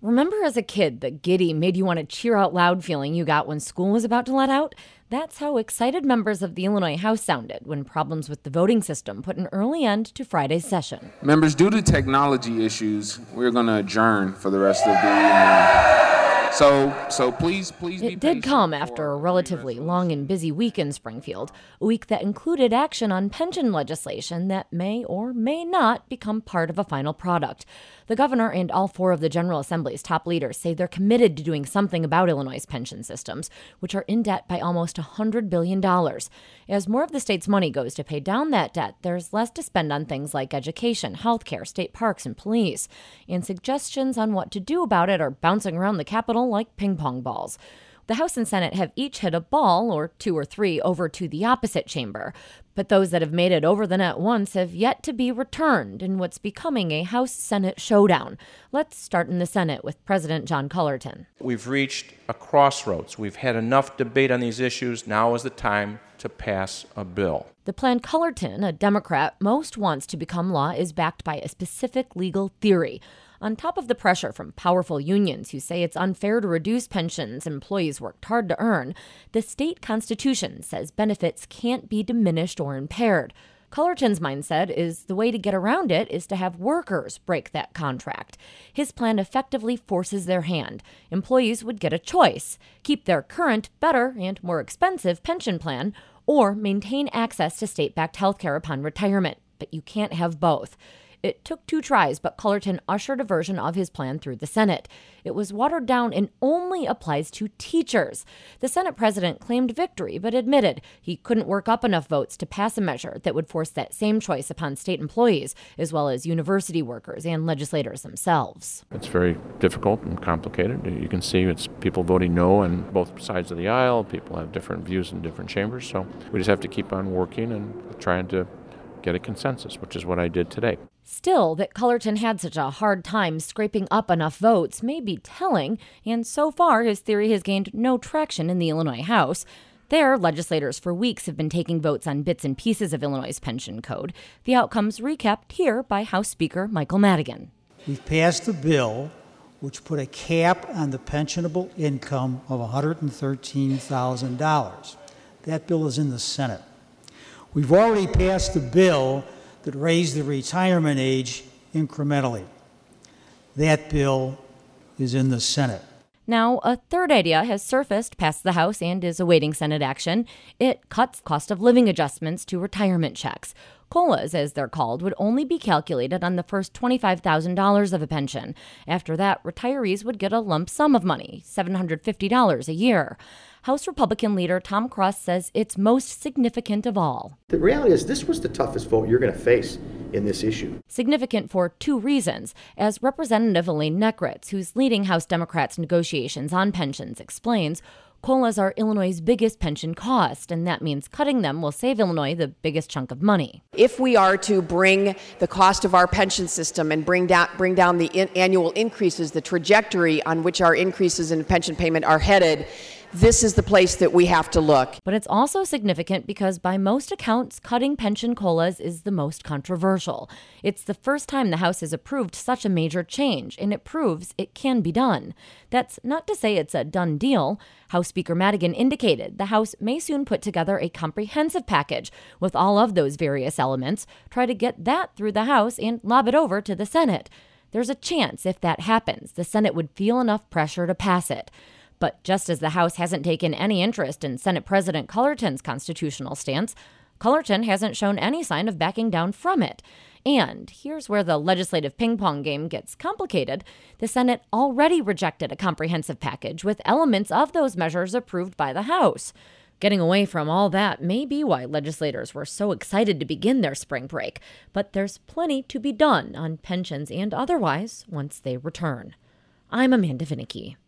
Remember as a kid the giddy, made you want to cheer out loud feeling you got when school was about to let out? That's how excited members of the Illinois House sounded when problems with the voting system put an early end to Friday's session. Members, due to technology issues, we're going to adjourn for the rest of the evening. So please be patient. It did come after a relatively long and busy week in Springfield, a week that included action on pension legislation that may or may not become part of a final product. The governor and all four of the General Assembly's top leaders say they're committed to doing something about Illinois' pension systems, which are in debt by almost $100 billion. As more of the state's money goes to pay down that debt, there's less to spend on things like education, healthcare, state parks, and police. And suggestions on what to do about it are bouncing around the Capitol like ping pong balls. The House and Senate have each hit a ball, or two or three, over to the opposite chamber. But those that have made it over the net once have yet to be returned in what's becoming a House-Senate showdown. Let's start in the Senate with President John Cullerton. We've reached a crossroads. We've had enough debate on these issues. Now is the time to pass a bill. The plan Cullerton, a Democrat, most wants to become law is backed by a specific legal theory. On top of the pressure from powerful unions who say it's unfair to reduce pensions employees worked hard to earn, the state constitution says benefits can't be diminished or impaired. Cullerton's mindset is the way to get around it is to have workers break that contract. His plan effectively forces their hand. Employees would get a choice: keep their current, better, and more expensive pension plan, or maintain access to state-backed health care upon retirement. But you can't have both. It took 2 tries, but Cullerton ushered a version of his plan through the Senate. It was watered down and only applies to teachers. The Senate president claimed victory, but admitted he couldn't work up enough votes to pass a measure that would force that same choice upon state employees, as well as university workers and legislators themselves. It's very difficult and complicated. You can see it's people voting no on both sides of the aisle. People have different views in different chambers, so we just have to keep on working and trying to get a consensus, which is what I did today. Still, that Cullerton had such a hard time scraping up enough votes may be telling, and so far his theory has gained no traction in the Illinois House. There, legislators for weeks have been taking votes on bits and pieces of Illinois' pension code. The outcomes recapped here by House Speaker Michael Madigan. We've passed a bill which put a cap on the pensionable income of $113,000. That bill is in the Senate. We've already passed a bill that raised the retirement age incrementally. That bill is in the Senate. Now, a third idea has surfaced past the House and is awaiting Senate action. It cuts cost of living adjustments to retirement checks. COLAs, as they're called, would only be calculated on the first $25,000 of a pension. After that, retirees would get a lump sum of money, $750 a year. House Republican leader Tom Cross says it's most significant of all. The reality is this was the toughest vote you're going to face in this issue. Significant for 2 reasons. As Representative Elaine Neckritz, who's leading House Democrats' negotiations on pensions, explains, COLAs are Illinois' biggest pension cost, and that means cutting them will save Illinois the biggest chunk of money. If we are to bring the cost of our pension system and bring down the annual increases, the trajectory on which our increases in pension payment are headed, this is the place that we have to look. But it's also significant because by most accounts, cutting pension COLAs is the most controversial. It's the first time the House has approved such a major change, and it proves it can be done. That's not to say it's a done deal. House Speaker Madigan indicated the House may soon put together a comprehensive package with all of those various elements, try to get that through the House and lob it over to the Senate. There's a chance if that happens, the Senate would feel enough pressure to pass it. But just as the House hasn't taken any interest in Senate President Cullerton's constitutional stance, Cullerton hasn't shown any sign of backing down from it. And here's where the legislative ping-pong game gets complicated. The Senate already rejected a comprehensive package with elements of those measures approved by the House. Getting away from all that may be why legislators were so excited to begin their spring break. But there's plenty to be done on pensions and otherwise once they return. I'm Amanda Vinicky.